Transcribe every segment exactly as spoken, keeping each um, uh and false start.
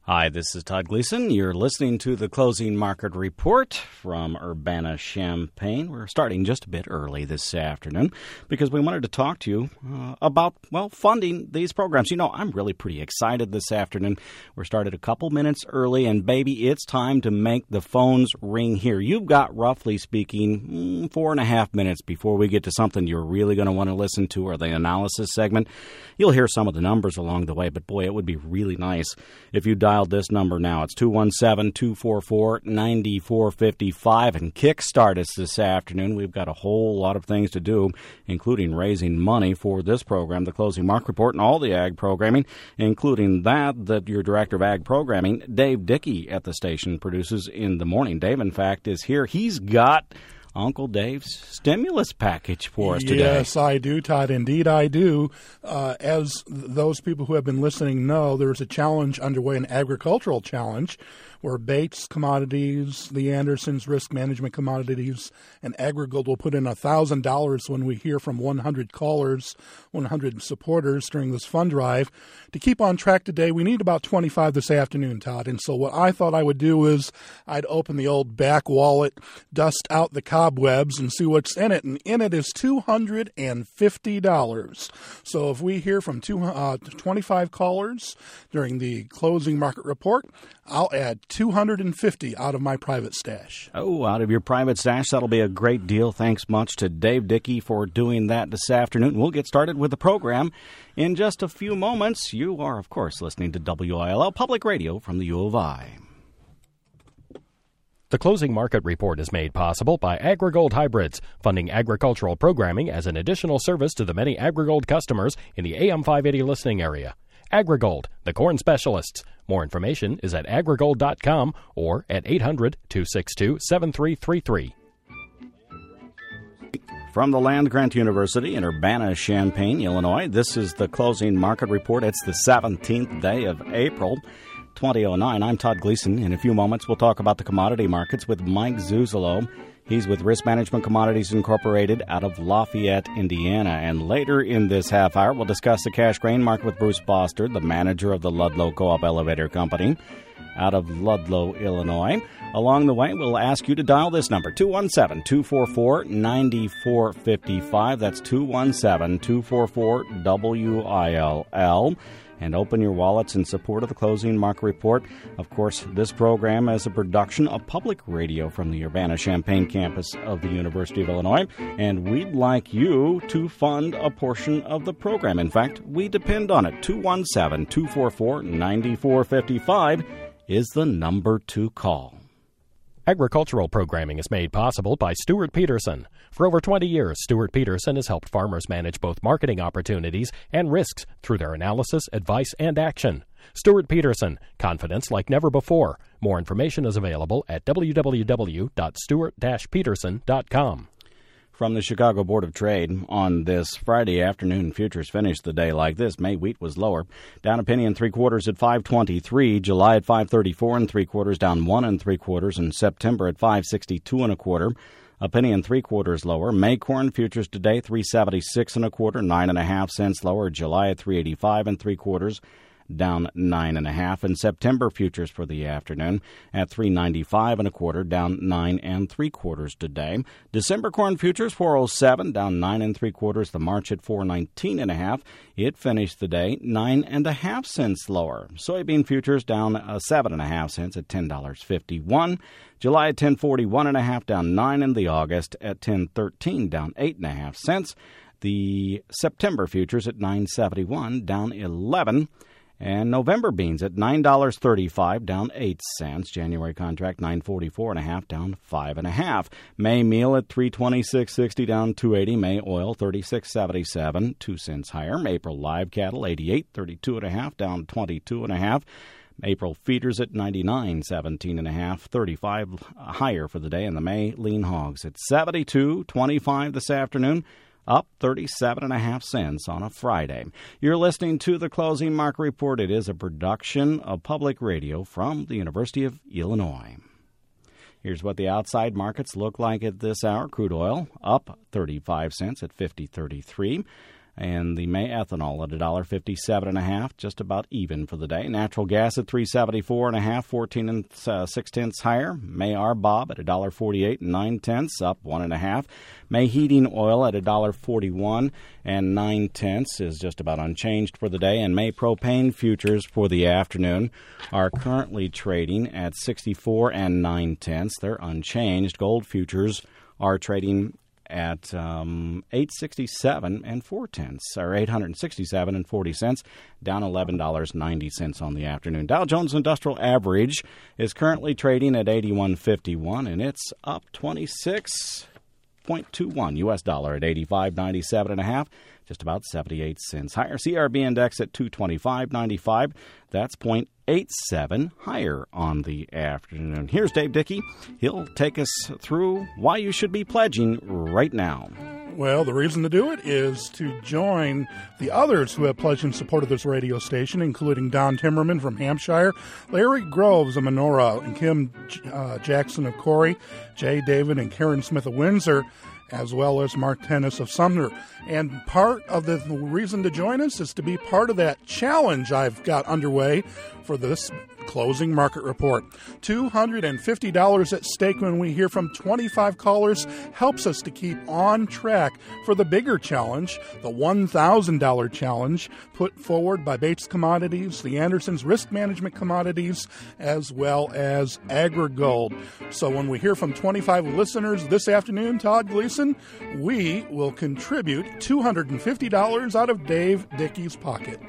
Hi, this is Todd Gleason. You're listening to the Closing Market Report from Urbana-Champaign. We're starting just a bit early this afternoon because we wanted to talk to you uh, about, well, funding these programs. You know, I'm really pretty excited this afternoon. We're started a couple minutes early, and baby, it's time to make the phones ring here. You've got, roughly speaking, four and a half minutes before we get to something you're really going to want to listen to, or the analysis segment. You'll hear some of the numbers along the way, but boy, it would be really nice if you dial this number now. It's two one seven, two four four, nine four five five, and kickstart us this afternoon. We've got a whole lot of things to do, including raising money for this program, the Closing Market Report, and all the ag programming, including that that your director of ag programming, Dave Dickey at the station, produces in the morning. Dave, in fact, is here. He's got Uncle Dave's stimulus package for us today. Yes, I do, Todd. Indeed, I do. Uh, as those people who have been listening know, there's a challenge underway, an agricultural challenge, where Bates Commodities, the Andersons Risk Management Commodities, and AgriGold will put in one thousand dollars when we hear from one hundred callers, one hundred supporters during this fund drive. To keep on track today, we need about twenty-five this afternoon, Todd. And so what I thought I would do is I'd open the old back wallet, dust out the cobwebs, and see what's in it. And in it is two hundred fifty dollars. So if we hear from two, uh, twenty-five callers during the Closing Market Report, I'll add two hundred fifty out of my private stash. Oh, out of your private stash. That'll be a great deal. Thanks much to Dave Dickey for doing that this afternoon. We'll get started with the program in just a few moments. You are, of course, listening to W I L L Public Radio from the U of I. The Closing Market Report is made possible by AgriGold Hybrids, funding agricultural programming as an additional service to the many AgriGold customers in the A M five eighty listening area. AgriGold, the corn specialists. More information is at agrigold dot com or at eight hundred, two six two, seven three three three. From the Land Grant University in Urbana-Champaign, Illinois, this is the Closing Market Report. It's the seventeenth day of April, twenty oh nine. I'm Todd Gleason. In a few moments, we'll talk about the commodity markets with Mike Zuzolo. He's with Risk Management Commodities Incorporated out of Lafayette, Indiana. And later in this half hour, we'll discuss the cash grain market with Bruce Boster, the manager of the Ludlow Co-op Elevator Company out of Ludlow, Illinois. Along the way, we'll ask you to dial this number, two one seven, two four four, nine four five five. That's two one seven, two four four, W I L L. And open your wallets in support of the Closing Market Report. Of course, this program is a production of public radio from the Urbana-Champaign campus of the University of Illinois, and we'd like you to fund a portion of the program. In fact, we depend on it. two one seven, two four four, nine four five five is the number to call. Agricultural programming is made possible by Stuart Peterson. For over twenty years, Stuart Peterson has helped farmers manage both marketing opportunities and risks through their analysis, advice, and action. Stuart Peterson, confidence like never before. More information is available at w w w dot stuart dash peterson dot com. From the Chicago Board of Trade, on this Friday afternoon, futures finished the day like this. May wheat was lower, down a penny and three quarters at five twenty-three. July at five thirty-four and three quarters, down one and three quarters. And September at five sixty-two and a quarter, a penny and three quarters lower. May corn futures today three seventy-six and a quarter, nine and a half cents lower. July at three eighty-five and three quarters, down nine and a half. And September futures for the afternoon at three ninety-five and a quarter, down nine and three quarters today. December corn futures four oh seven, down nine and three quarters. The March at four nineteen and a half. It finished the day nine and a half cents lower. Soybean futures down uh, seven and a half cents at ten dollars fifty-one. July at ten forty-one and a half, down nine, and the August at ten thirteen, down eight and a half cents. The September futures at nine seventy-one, down eleven. And November beans at nine dollars and thirty-five cents, down eight cents. January contract nine forty-four and a half, down five and a half. May meal at three twenty-six sixty, down two eighty. May oil thirty-six seventy-seven, two cents higher. April live cattle eighty-eight thirty-two and a half, down twenty-two and a half. April feeders at ninety-nine seventeen and a half, thirty-five higher for the day. And the May lean hogs at seventy-two twenty-five this afternoon, up thirty-seven and a half cents on a Friday. You're listening to the Closing Market Report. It is a production of public radio from the University of Illinois. Here's what the outside markets look like at this hour. Crude oil up thirty-five cents at fifty thirty-three. And the May ethanol at one dollar fifty-seven and a half, just about even for the day. Natural gas at three seventy-four and a half, fourteen and uh, six tenths higher. May R B O B at one dollar forty-eight and nine tenths, up one and a half. May heating oil at one dollar forty-one and nine tenths is just about unchanged for the day. And May propane futures for the afternoon are currently trading at sixty-four and nine tenths. They're unchanged. Gold futures are trading at um, eight sixty-seven and four tenths, or eight hundred sixty-seven and forty cents, down eleven dollars and ninety cents on the afternoon. Dow Jones Industrial Average is currently trading at eighty-one fifty-one, and it's up twenty-six point two one. U S dollar at eighty-five ninety-seven and a half, just about seventy-eight cents higher. C R B index at two twenty-five ninety-five. That's zero point eight seven higher on the afternoon. Here's Dave Dickey. He'll take us through why you should be pledging right now. Well, the reason to do it is to join the others who have pledged in support of this radio station, including Don Timmerman from Hampshire, Larry Groves of Monroe, and Kim uh, Jackson of Corey, Jay David and Karen Smith of Windsor, as well as Mark Tennis of Sumner. And part of the reason to join us is to be part of that challenge I've got underway for this closing market report. two hundred fifty dollars at stake when we hear from twenty-five callers helps us to keep on track for the bigger challenge, the one thousand dollars challenge put forward by Bates Commodities, the Andersons Risk Management Commodities, as well as AgriGold. So when we hear from twenty-five listeners this afternoon, Todd Gleason, we will contribute two hundred fifty dollars out of Dave Dickey's pocket.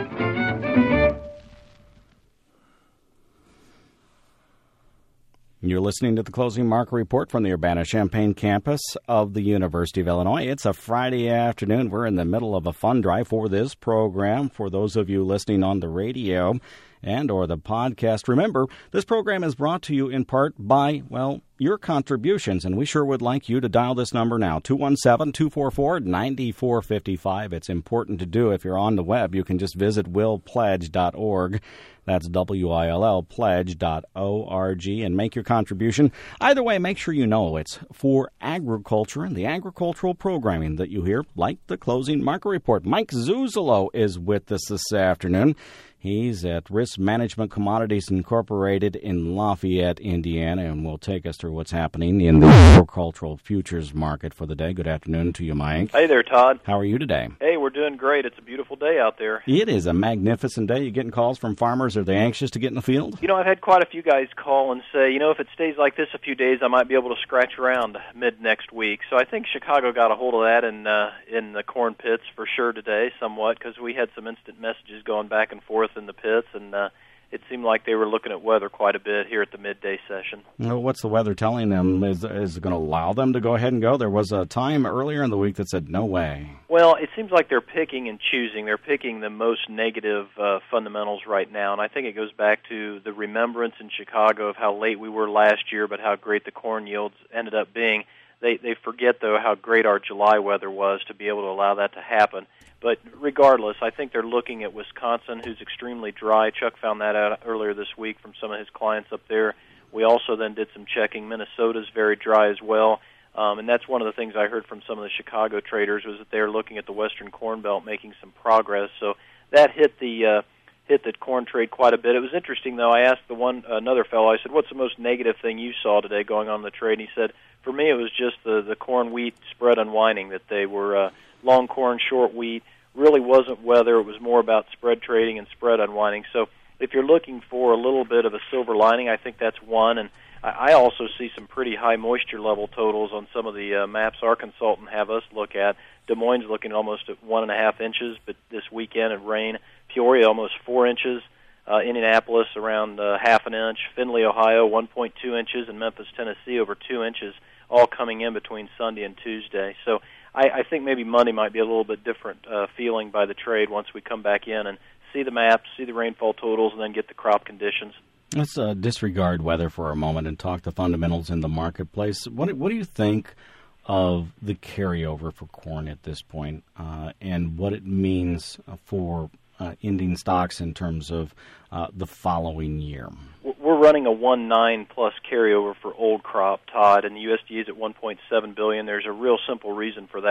You're listening to the Closing Market Report from the Urbana-Champaign campus of the University of Illinois. It's a Friday afternoon. We're in the middle of a fund drive for this program. For those of you listening on the radio and or the podcast, remember, this program is brought to you in part by, well, your contributions, and we sure would like you to dial this number now, two one seven, two four four, nine four five five. It's important to do. If you're on the web, you can just visit will pledge dot org. That's W I L L, pledge dot org, and make your contribution. Either way, make sure you know it's for agriculture and the agricultural programming that you hear, like the Closing Market Report. Mike Zuzolo is with us this afternoon. He's at Risk Management Commodities Incorporated in Lafayette, Indiana, and will take us through what's happening in the agricultural futures market for the day. Good afternoon to you, Mike. Hey there, Todd. How are you today? Hey, we're doing great. It's a beautiful day out there. It is a magnificent day. You getting calls from farmers? Are they anxious to get in the field? You know, I've had quite a few guys call and say, you know, if it stays like this a few days, I might be able to scratch around mid next week. So I think Chicago got a hold of that in, uh, in the corn pits for sure today, somewhat, because we had some instant messages going back and forth in the pits, and uh, it seemed like they were looking at weather quite a bit here at the midday session. Well, what's the weather telling them? Is, is it going to allow them to go ahead and go? There was a time earlier in the week that said, no way. Well, it seems like they're picking and choosing. They're picking the most negative uh, fundamentals right now, and I think it goes back to the remembrance in Chicago of how late we were last year, but how great the corn yields ended up being. They, they forget, though, how great our July weather was to be able to allow that to happen. But regardless, I think they're looking at Wisconsin, who's extremely dry. Chuck found that out earlier this week from some of his clients up there. We also then did some checking. Minnesota's very dry as well. Um, and that's one of the things I heard from some of the Chicago traders was that they're looking at the Western Corn Belt making some progress. So that hit the uh, hit the corn trade quite a bit. It was interesting, though. I asked the one another fellow, I said, what's the most negative thing you saw today going on in the trade? And he said, for me, it was just the, the corn-wheat spread unwinding, that they were uh, long corn, short wheat. Really wasn't weather. It was more about spread trading and spread unwinding. So if you're looking for a little bit of a silver lining, I think that's one. And I also see some pretty high moisture level totals on some of the uh, maps our consultant have us look at. Des Moines looking almost at one and a half inches, but this weekend in rain. Peoria almost four inches. Uh, Indianapolis around uh, half an inch. Findlay, Ohio, one point two inches, and Memphis, Tennessee, over two inches, all coming in between Sunday and Tuesday. So I, I think maybe Monday might be a little bit different uh, feeling by the trade once we come back in and see the maps, see the rainfall totals, and then get the crop conditions. Let's uh, disregard weather for a moment and talk the fundamentals in the marketplace. What, what do you think of the carryover for corn at this point, uh, and what it means for uh, ending stocks in terms of uh, the following year? We're running a one point nine plus carryover for old crop, Todd, and the U S D A is at one point seven billion dollars. There's a real simple reason for that.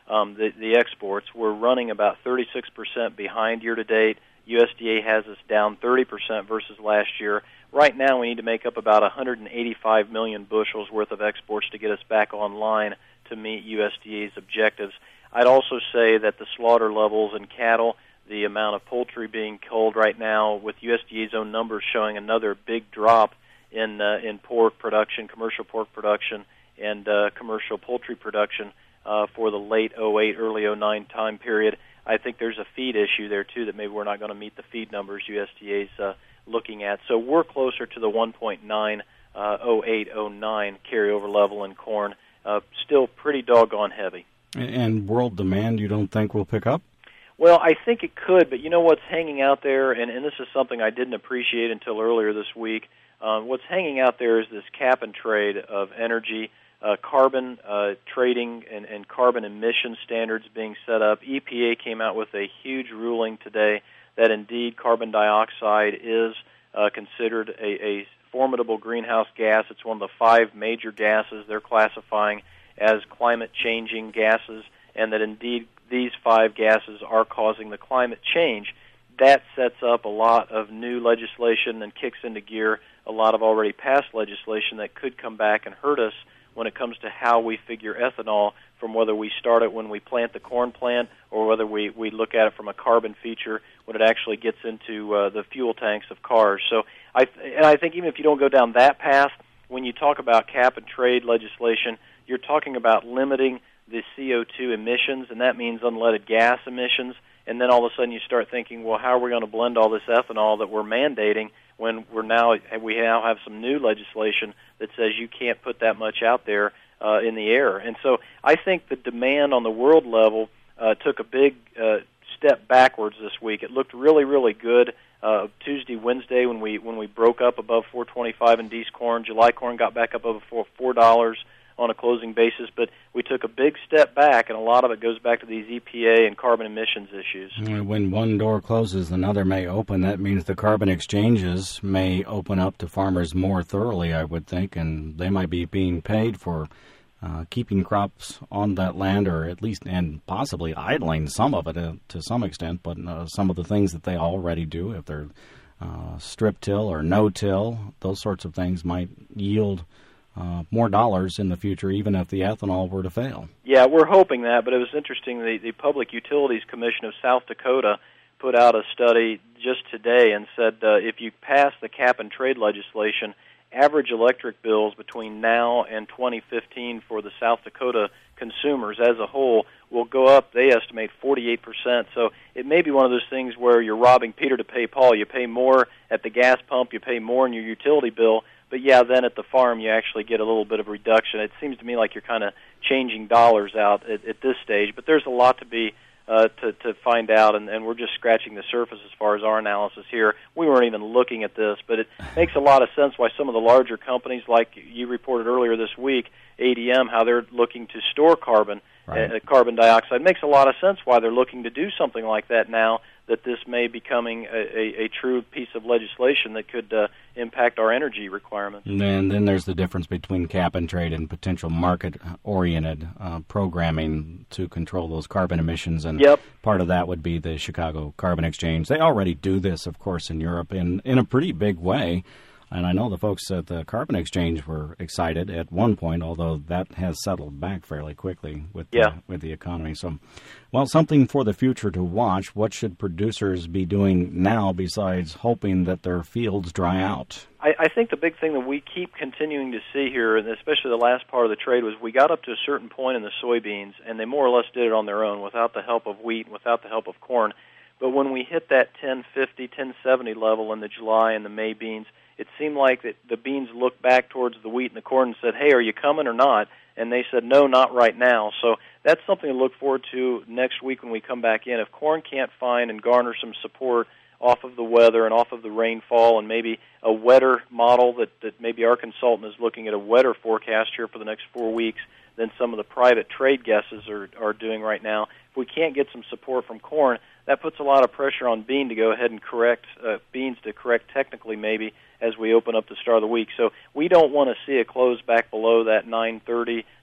um, the, the exports. We're running about thirty-six percent behind year-to-date. U S D A has us down thirty percent versus last year. Right now we need to make up about one hundred eighty-five million bushels worth of exports to get us back online to meet U S D A's objectives. I'd also say that the slaughter levels in cattle, the amount of poultry being culled right now, with U S D A's own numbers showing another big drop in uh, in pork production, commercial pork production, and uh, commercial poultry production uh, for the late oh eight, early oh nine time period. I think there's a feed issue there, too, that maybe we're not going to meet the feed numbers U S D A's uh, looking at. So we're closer to the one point nine uh, oh eight oh nine carryover level in corn, uh, still pretty doggone heavy. And world demand, you don't think will pick up? Well, I think it could, but you know what's hanging out there, and, and this is something I didn't appreciate until earlier this week. Um, what's hanging out there is this cap and trade of energy, uh, carbon uh, trading, and, and carbon emission standards being set up. E P A came out with a huge ruling today that indeed carbon dioxide is uh, considered a, a formidable greenhouse gas. It's one of the five major gases they're classifying as climate-changing gases, and that indeed these five gases are causing the climate change. That sets up a lot of new legislation and kicks into gear a lot of already passed legislation that could come back and hurt us when it comes to how we figure ethanol, from whether we start it when we plant the corn plant or whether we, we look at it from a carbon feature when it actually gets into uh, the fuel tanks of cars. So I th- and I think even if you don't go down that path, when you talk about cap and trade legislation, you're talking about limiting the C O two emissions, and that means unleaded gas emissions. And then all of a sudden you start thinking, well, how are we going to blend all this ethanol that we're mandating when we're now we now have some new legislation that says you can't put that much out there uh, in the air? And so I think the demand on the world level uh, took a big uh, step backwards this week. It looked really, really good uh, Tuesday, Wednesday when we when we broke up above four twenty-five in D's corn. July corn got back up over four dollars on a closing basis, but we took a big step back, and a lot of it goes back to these E P A and carbon emissions issues. When one door closes, another may open. That means the carbon exchanges may open up to farmers more thoroughly, I would think, and they might be being paid for uh, keeping crops on that land, or at least, and possibly idling some of it uh, to some extent, but uh, some of the things that they already do, if they're uh, strip till or no-till, those sorts of things might yield Uh, more dollars in the future, even if the ethanol were to fail. Yeah, we're hoping that, but it was interesting. The, the Public Utilities Commission of South Dakota put out a study just today and said uh, if you pass the cap and trade legislation, average electric bills between now and twenty fifteen for the South Dakota consumers as a whole will go up, they estimate, forty-eight percent. So it may be one of those things where you're robbing Peter to pay Paul. You pay more at the gas pump, you pay more in your utility bill, but yeah, then at the farm you actually get a little bit of reduction. It seems to me like you're kind of changing dollars out at, at this stage, but there's a lot to be uh, to, to find out, and, and we're just scratching the surface as far as our analysis here. We weren't even looking at this, but it makes a lot of sense why some of the larger companies, like you reported earlier this week, A D M, how they're looking to store carbon, right. uh, carbon dioxide. It makes a lot of sense why they're looking to do something like that now, that this may be becoming a, a, a true piece of legislation that could uh, impact our energy requirements. And then, then there's the difference between cap and trade and potential market-oriented uh, programming to control those carbon emissions. And yep. part of that would be the Chicago Carbon Exchange. They already do this, of course, in Europe in, in a pretty big way. And I know the folks at the Carbon Exchange were excited at one point, although that has settled back fairly quickly with yeah. the, with the economy. So, well, something for the future to watch. What should producers be doing now besides hoping that their fields dry out? I, I think the big thing that we keep continuing to see here, and especially the last part of the trade, was we got up to a certain point in the soybeans, and they more or less did it on their own without the help of wheat, without the help of corn. But when we hit that ten fifty, ten seventy level in the July and the May beans, it seemed like that the beans looked back towards the wheat and the corn and said, hey, are you coming or not? And they said, no, not right now. So that's something to look forward to next week when we come back in. If corn can't find and garner some support off of the weather and off of the rainfall and maybe a wetter model that, that maybe our consultant is looking at a wetter forecast here for the next four weeks than some of the private trade guesses are, are doing right now. If we can't get some support from corn, that puts a lot of pressure on bean to go ahead and correct, uh, beans to correct technically maybe as we open up the start of the week. So we don't want to see a close back below that nine thirty,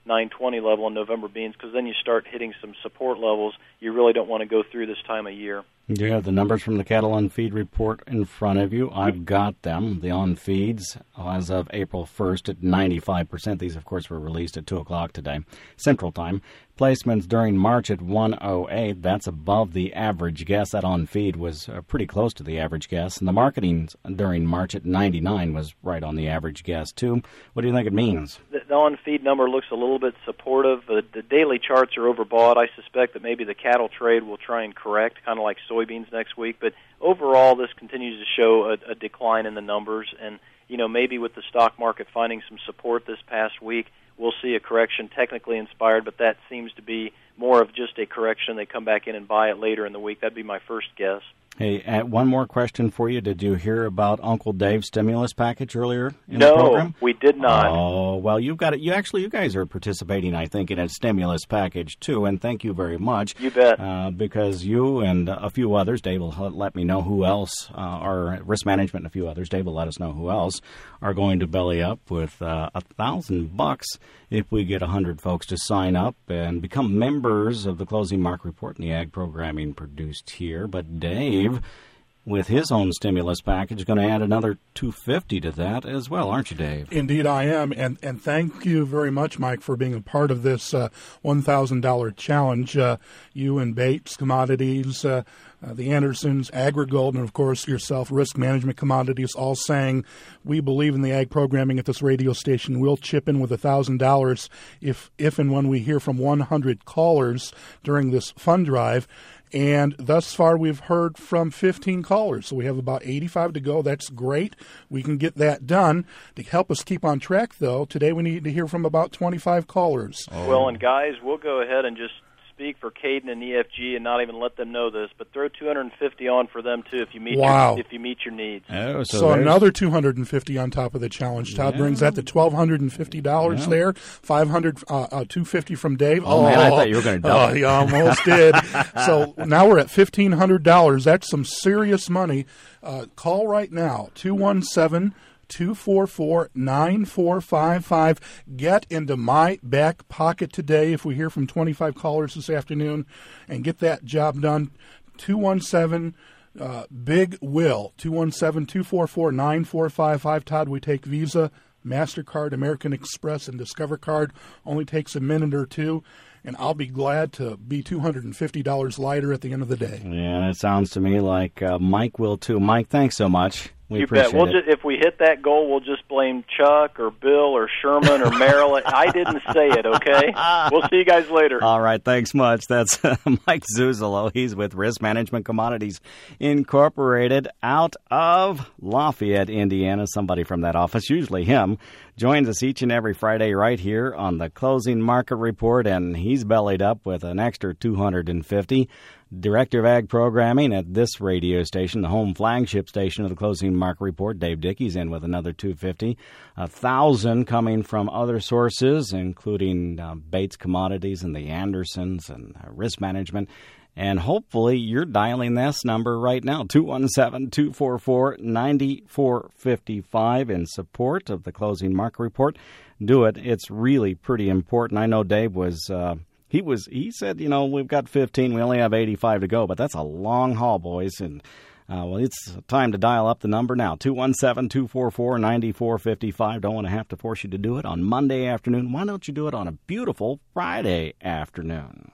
nine twenty level in November beans, because then you start hitting some support levels you really don't want to go through this time of year. You have the numbers from the Cattle on Feed report in front of you. I've got them. The on feeds as of April first at ninety-five percent. These, of course, were released at two o'clock today, Central Time. Placements during March at one oh eight. That's above the average guess. That on feed was uh, pretty close to the average guess. And the marketing during March at ninety-nine was right on the average guess, too. What do you think it means? The, the on feed number looks a little bit supportive. The, the daily charts are overbought. I suspect that maybe the cattle trade will try and correct, kind of like soybeans next week. But overall, this continues to show a, a decline in the numbers. And, you know, maybe with the stock market finding some support this past week, we'll see a correction technically inspired, but that seems to be more of just a correction. They come back in and buy it later in the week. That'd be my first guess. Hey, uh, one more question for you. Did you hear about Uncle Dave's stimulus package earlier in no, the program? No, we did not. Oh, well, you've got it. You actually, you guys are participating, I think, in a stimulus package, too, and thank you very much. You bet. Uh, because you and a few others, Dave will let me know who else, uh, are risk management and a few others, Dave will let us know who else are going to belly up with uh, a thousand bucks if we get a hundred folks to sign up and become members of the Closing Market Report and the ag programming produced here. But Dave, with his own stimulus package, is going to add another two hundred fifty dollars to that as well, aren't you, Dave? Indeed, I am. And and thank you very much, Mike, for being a part of this uh, one thousand dollars challenge. Uh, you and Bates Commodities, uh, uh, the Andersons, AgriGold, and, of course, yourself, Risk Management Commodities, all saying we believe in the ag programming at this radio station. We'll chip in with one thousand dollars if, if and when we hear from one hundred callers during this fund drive. And thus far, we've heard from fifteen callers. So we have about eighty-five to go. That's great. We can get that done. To help us keep on track, though, today we need to hear from about twenty-five callers. Oh. Well, and guys, we'll go ahead and just speak for Caden and E F G and not even let them know this, but throw two hundred fifty on for them, too, if you meet, wow. your, if you meet your needs. Oh, so so another two hundred fifty on top of the challenge. Todd yeah. brings that to twelve fifty dollars yeah. there. five hundred, uh, uh, two hundred fifty from Dave. Oh, oh, man, I thought you were going to double. Oh, he almost did. So now we're at fifteen hundred dollars. That's some serious money. Uh, call right now, two one seven, two four four, nine four five five. Get into my back pocket today if we hear from twenty-five callers this afternoon and get that job done. two one seven, uh, Big Will, two one seven, two four four, nine four five five. Todd, we take Visa, MasterCard, American Express, and Discover Card. Only takes a minute or two. And I'll be glad to be two hundred fifty dollars lighter at the end of the day. Yeah, it sounds to me like uh, Mike will, too. Mike, thanks so much. We you appreciate bet. We'll it. just, if we hit that goal, we'll just blame Chuck or Bill or Sherman or Merrill. I didn't say it, okay? We'll see you guys later. All right, thanks much. That's uh, Mike Zuzolo. He's with Risk Management Commodities Incorporated out of Lafayette, Indiana. Somebody from that office, usually him, joins us each and every Friday right here on the Closing Market Report, and he's bellied up with an extra two hundred fifty dollars. Director of Ag Programming at this radio station, the home flagship station of the Closing Market Report, Dave Dickey's in with another two hundred fifty dollars. A thousand coming from other sources, including uh, Bates Commodities and the Andersons and uh, Risk Management. And hopefully you're dialing this number right now, two one seven, two four four, nine four five five, in support of the Closing Market Report. Do it. It's really pretty important. I know Dave was... Uh, He was. He said, you know, we've got fifteen. We only have eighty-five to go, but that's a long haul, boys. And, uh, well, it's time to dial up the number now, two one seven, two four four, nine four five five. Don't want to have to force you to do it on Monday afternoon. Why don't you do it on a beautiful Friday afternoon?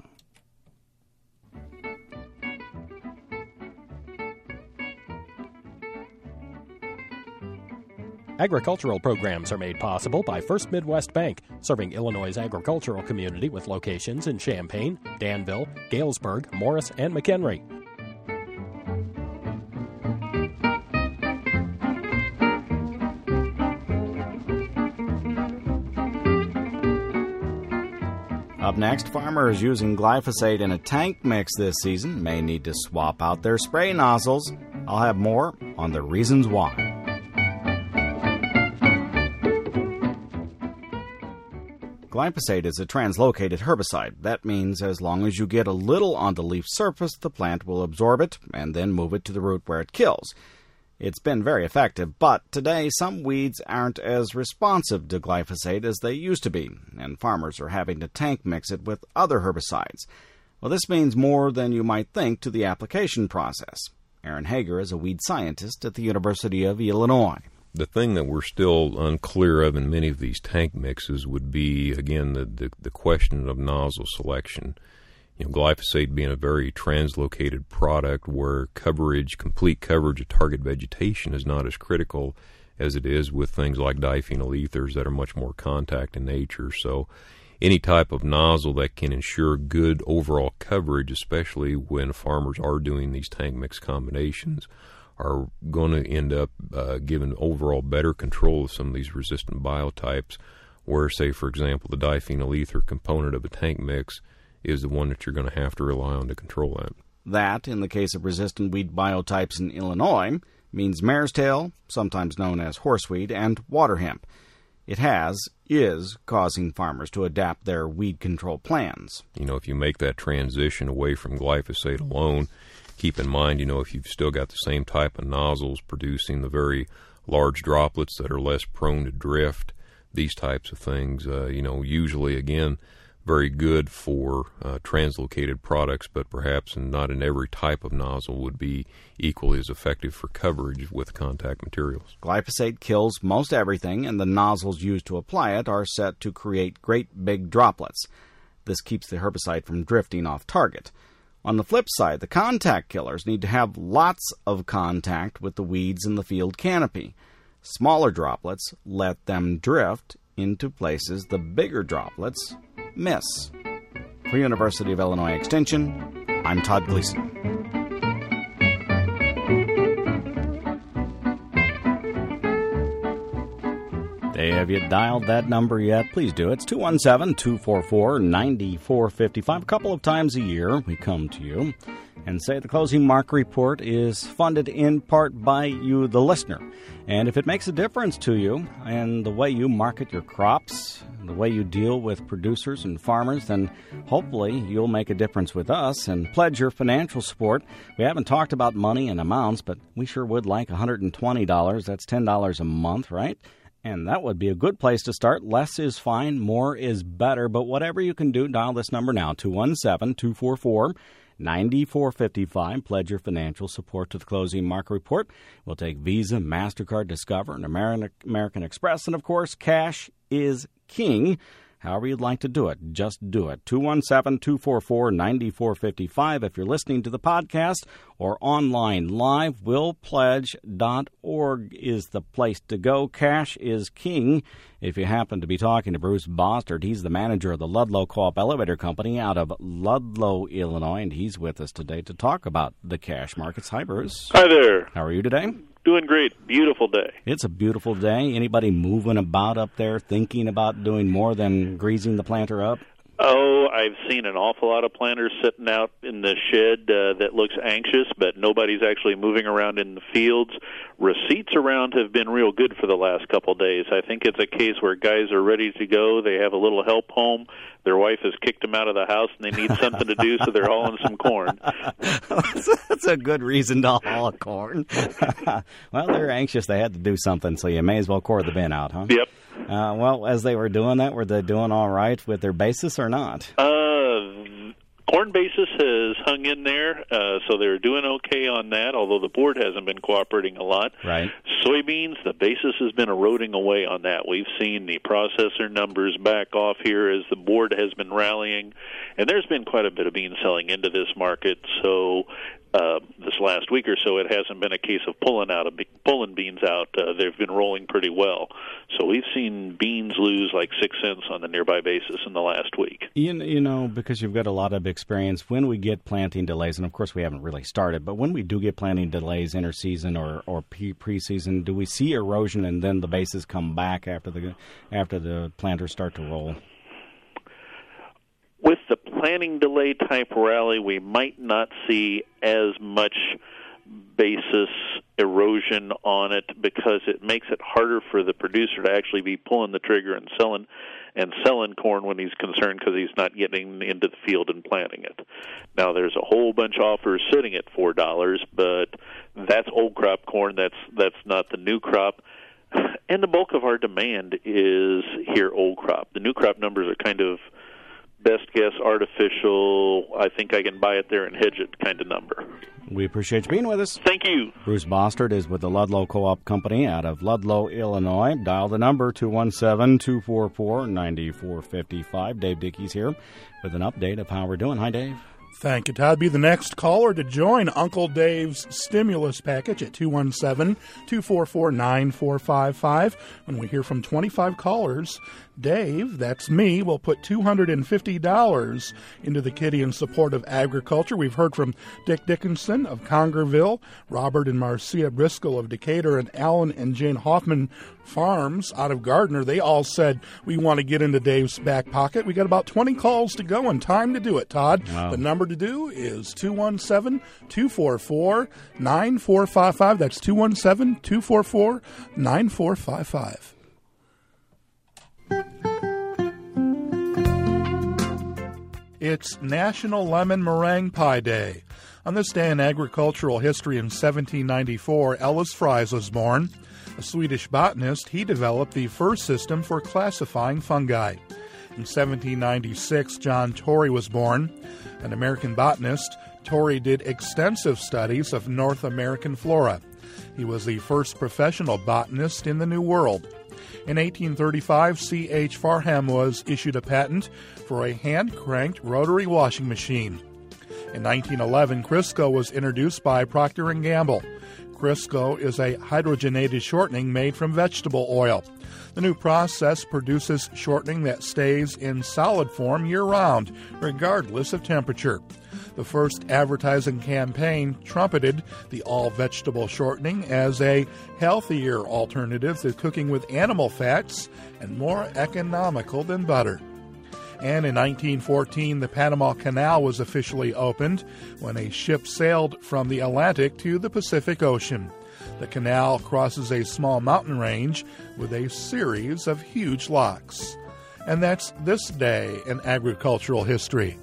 Agricultural programs are made possible by First Midwest Bank, serving Illinois' agricultural community with locations in Champaign, Danville, Galesburg, Morris, and McHenry. Up next, farmers using glyphosate in a tank mix this season may need to swap out their spray nozzles. I'll have more on the reasons why. Glyphosate is a translocated herbicide. That means as long as you get a little on the leaf surface, the plant will absorb it and then move it to the root where it kills. It's been very effective, but today some weeds aren't as responsive to glyphosate as they used to be, and farmers are having to tank mix it with other herbicides. Well, this means more than you might think to the application process. Aaron Hager is a weed scientist at the University of Illinois. The thing that we're still unclear of in many of these tank mixes would be, again, the, the, the question of nozzle selection. You know, glyphosate being a very translocated product where coverage, complete coverage of target vegetation is not as critical as it is with things like diphenyl ethers that are much more contact in nature. So any type of nozzle that can ensure good overall coverage, especially when farmers are doing these tank mix combinations, are going to end up uh, giving overall better control of some of these resistant biotypes, where, say, for example, the diphenyl ether component of a tank mix is the one that you're going to have to rely on to control that. That, in the case of resistant weed biotypes in Illinois, means mare's tail, sometimes known as horseweed, and water hemp. It has, is, causing farmers to adapt their weed control plans. You know, if you make that transition away from glyphosate alone, keep in mind, you know, if you've still got the same type of nozzles producing the very large droplets that are less prone to drift, these types of things, uh, you know, usually, again, very good for uh, translocated products, but perhaps not in every type of nozzle would be equally as effective for coverage with contact materials. Glyphosate kills most everything, and the nozzles used to apply it are set to create great big droplets. This keeps the herbicide from drifting off target. On the flip side, the contact killers need to have lots of contact with the weeds in the field canopy. Smaller droplets let them drift into places the bigger droplets miss. For University of Illinois Extension, I'm Todd Gleason. Hey, have you dialed that number yet? Please do. It's two one seven, two four four, nine four five five. A couple of times a year we come to you and say the Closing Market Report is funded in part by you, the listener. And if it makes a difference to you and the way you market your crops, the way you deal with producers and farmers, then hopefully you'll make a difference with us and pledge your financial support. We haven't talked about money and amounts, but we sure would like one hundred twenty dollars. That's ten dollars a month, right? And that would be a good place to start. Less is fine, more is better. But whatever you can do, dial this number now, two one seven, two four four, nine four five five. Pledge your financial support to the Closing Market Report. We'll take Visa, MasterCard, Discover, and American, American Express. And, of course, cash is king. However you'd like to do it, just do it. two one seven, two four four, nine four five five. If you're listening to the podcast or online live, will pledge dot org is the place to go. Cash is king. If you happen to be talking to Bruce Bostard, he's the manager of the Ludlow Co-op Elevator Company out of Ludlow, Illinois, and he's with us today to talk about the cash markets. Hi, Bruce. Hi there. How are you today? Doing great. Beautiful day. It's a beautiful day. Anybody moving about up there, thinking about doing more than greasing the planter up? Oh, I've seen an awful lot of planters sitting out in the shed uh, that looks anxious, but nobody's actually moving around in the fields. Receipts around have been real good for the last couple of days. I think it's a case where guys are ready to go. They have a little help home. Their wife has kicked them out of the house, and they need something to do, so they're hauling some corn. That's a good reason to haul corn. Well, they're anxious. They had to do something, so you may as well core the bin out, huh? Yep. Uh, well, as they were doing that, were they doing all right with their basis or not? Uh, corn basis has hung in there, uh, so they're doing okay on that, although the board hasn't been cooperating a lot. Right. Soybeans, the basis has been eroding away on that. We've seen the processor numbers back off here as the board has been rallying, and there's been quite a bit of bean selling into this market, so uh, this last week or so it hasn't been a case of pulling out of pulling beans out. Uh, they've been rolling pretty well. So we've seen beans lose like six cents on the nearby basis in the last week. You, you know, because you've got a lot of experience, when we get planting delays, and of course we haven't really started, but when we do get planting delays interseason or, or preseason, do we see erosion and then the bases come back after the after the planters start to roll? With the planting delay type rally, we might not see as much basis erosion on it because it makes it harder for the producer to actually be pulling the trigger and selling and selling corn when he's concerned because he's not getting into the field and planting it. Now, there's a whole bunch of offers sitting at four dollars, but that's old crop corn. That's that's not the new crop. And the bulk of our demand is here old crop. The new crop numbers are kind of best guess artificial, I think I can buy it there and hedge it kind of number. We appreciate you being with us. Thank you. Bruce Bostard is with the Ludlow Co-op Company out of Ludlow, Illinois. Dial the number two one seven, two four four, nine four five five. Dave Dickey's here with an update of how we're doing. Hi, Dave. Thank you, Todd. Be the next caller to join Uncle Dave's stimulus package at two one seven, two four four, nine four five five. When we hear from twenty-five callers, Dave, that's me, will put two hundred fifty dollars into the kitty in support of agriculture. We've heard from Dick Dickinson of Congerville, Robert and Marcia Briscoe of Decatur, and Alan and Jane Hoffman Farms out of Gardner. They all said, we want to get into Dave's back pocket. We got about twenty calls to go and time to do it, Todd. Wow. The number to do is two one seven, two four four, nine four five five. That's two one seven, two four four, nine four five five. It's National Lemon Meringue Pie Day. On this day in agricultural history in seventeen ninety-four, Ellis Fries was born. A Swedish botanist, he developed the first system for classifying fungi. In seventeen ninety-six, John Torrey was born. An American botanist, Torrey did extensive studies of North American flora. He was the first professional botanist in the New World. In eighteen thirty-five, C H Farham was issued a patent for a hand-cranked rotary washing machine. In nineteen eleven, Crisco was introduced by Procter and Gamble. Crisco is a hydrogenated shortening made from vegetable oil. The new process produces shortening that stays in solid form year-round, regardless of temperature. The first advertising campaign trumpeted the all-vegetable shortening as a healthier alternative to cooking with animal fats and more economical than butter. And in nineteen fourteen, the Panama Canal was officially opened when a ship sailed from the Atlantic to the Pacific Ocean. The canal crosses a small mountain range with a series of huge locks. And that's this day in agricultural history.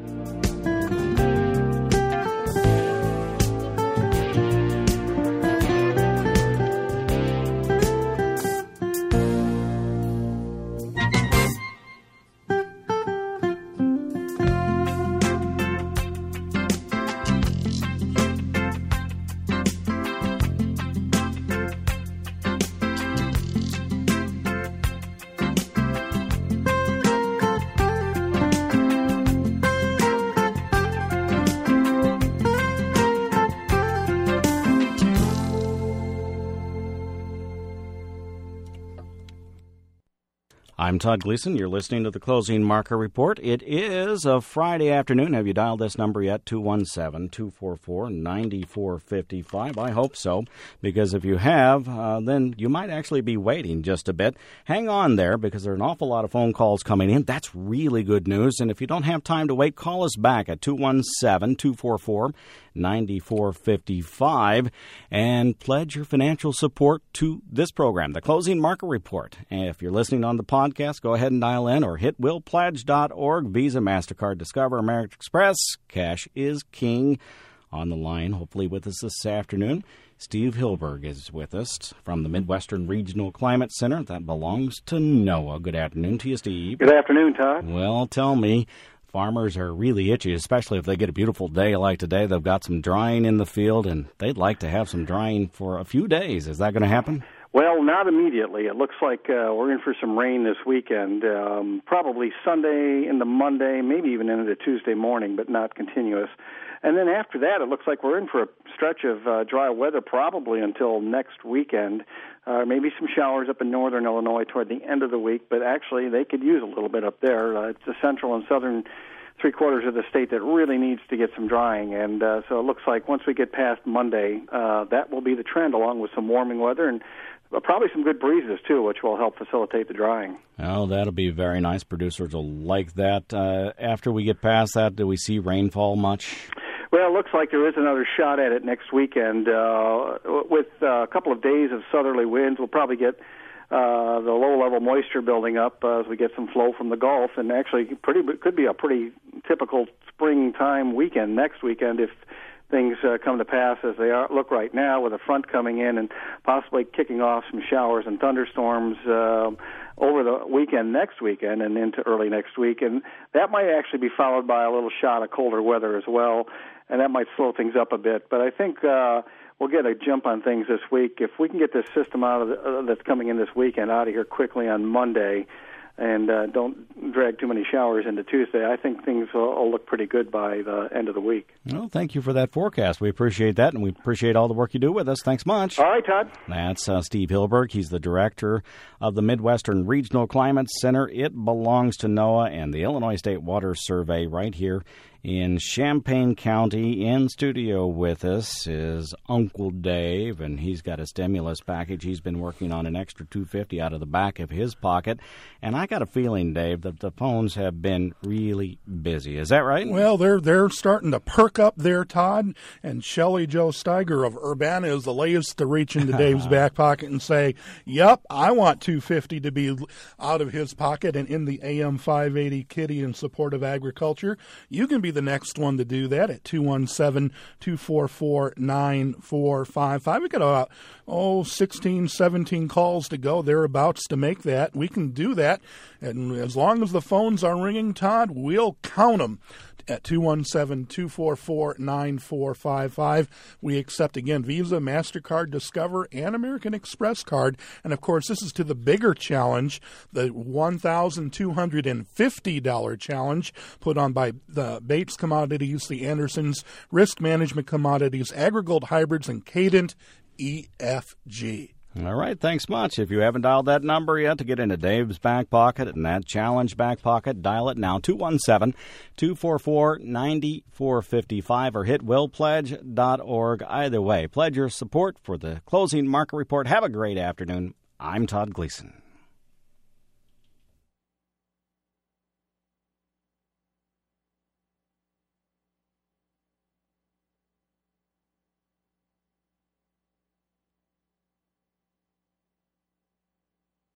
I'm Todd Gleason. You're listening to the Closing Marker Report. It is a Friday afternoon. Have you dialed this number yet? two one seven, two four four, nine four five five. I hope so, because if you have, uh, then you might actually be waiting just a bit. Hang on there, because there are an awful lot of phone calls coming in. That's really good news. And if you don't have time to wait, call us back at two one seven, two four four, nine four five five and pledge your financial support to this program, the Closing Marker Report. And if you're listening on the podcast, go ahead and dial in or hit will pledge dot org. Visa, MasterCard, Discover, American Express. Cash is king. On the line, hopefully with us this afternoon, Steve Hilberg is with us from the Midwestern Regional Climate Center. That belongs to NOAA. Good afternoon to you, Steve. Good afternoon, Todd. Well, tell me, farmers are really itchy, especially if they get a beautiful day like today. They've got some drying in the field, and they'd like to have some drying for a few days. Is that going to happen? Well, not immediately. It looks like uh, we're in for some rain this weekend, um, probably Sunday into Monday, maybe even into Tuesday morning, but not continuous. And then after that, it looks like we're in for a stretch of uh, dry weather probably until next weekend. Uh, maybe some showers up in northern Illinois toward the end of the week, but actually they could use a little bit up there. Uh, it's the central and southern three-quarters of the state that really needs to get some drying. And uh, so it looks like once we get past Monday, uh, that will be the trend, along with some warming weather and uh, probably some good breezes, too, which will help facilitate the drying. Oh, that'll be very nice. Producers will like that. Uh, after we get past that, do we see rainfall much? Well, it looks like there is another shot at it next weekend. Uh, with uh, a couple of days of southerly winds, we'll probably get uh, the low-level moisture building up uh, as we get some flow from the Gulf, and actually pretty could be a pretty typical springtime weekend next weekend if things uh, come to pass as they are, look right now, with a front coming in and possibly kicking off some showers and thunderstorms uh, over the weekend next weekend and into early next week. And that might actually be followed by a little shot of colder weather as well, and that might slow things up a bit. But I think uh, we'll get a jump on things this week. If we can get this system out of the, uh, that's coming in this weekend out of here quickly on Monday, and uh, don't drag too many showers into Tuesday, I think things will, will look pretty good by the end of the week. Well, thank you for that forecast. We appreciate that, and we appreciate all the work you do with us. Thanks much. All right, Todd. That's uh, Steve Hilberg. He's the director of the Midwestern Regional Climate Center. It belongs to NOAA and the Illinois State Water Survey right here in Champaign County. In studio with us is Uncle Dave, and he's got a stimulus package. He's been working on an extra two hundred fifty dollars out of the back of his pocket. And I got a feeling, Dave, that the phones have been really busy. Is that right? Well, they're they're starting to perk up there, Todd. And Shelley Jo Steiger of Urbana is the latest to reach into Dave's back pocket and say, yep, I want two hundred fifty dollars to be out of his pocket and in the A M five eighty kitty in support of agriculture. You can be the next one to do that at two one seven, two four four, nine four five five. We've got about, oh, sixteen, seventeen calls to go, thereabouts, to make that. We can do that. And as long as the phones are ringing, Todd, we'll count them at two one seven, two four four, nine four five five. We accept, again, Visa, MasterCard, Discover, and American Express card. And, of course, this is to the bigger challenge, the one thousand two hundred fifty dollars challenge put on by the Bates Commodities, the Andersons, Risk Management Commodities, AgriGold Hybrids, and Cadent E F G. All right, thanks much. If you haven't dialed that number yet to get into Dave's back pocket and that challenge back pocket, dial it now, two one seven, two four four, nine four five five, or hit will pledge dot org. Either way, pledge your support for the closing market report. Have a great afternoon. I'm Todd Gleason.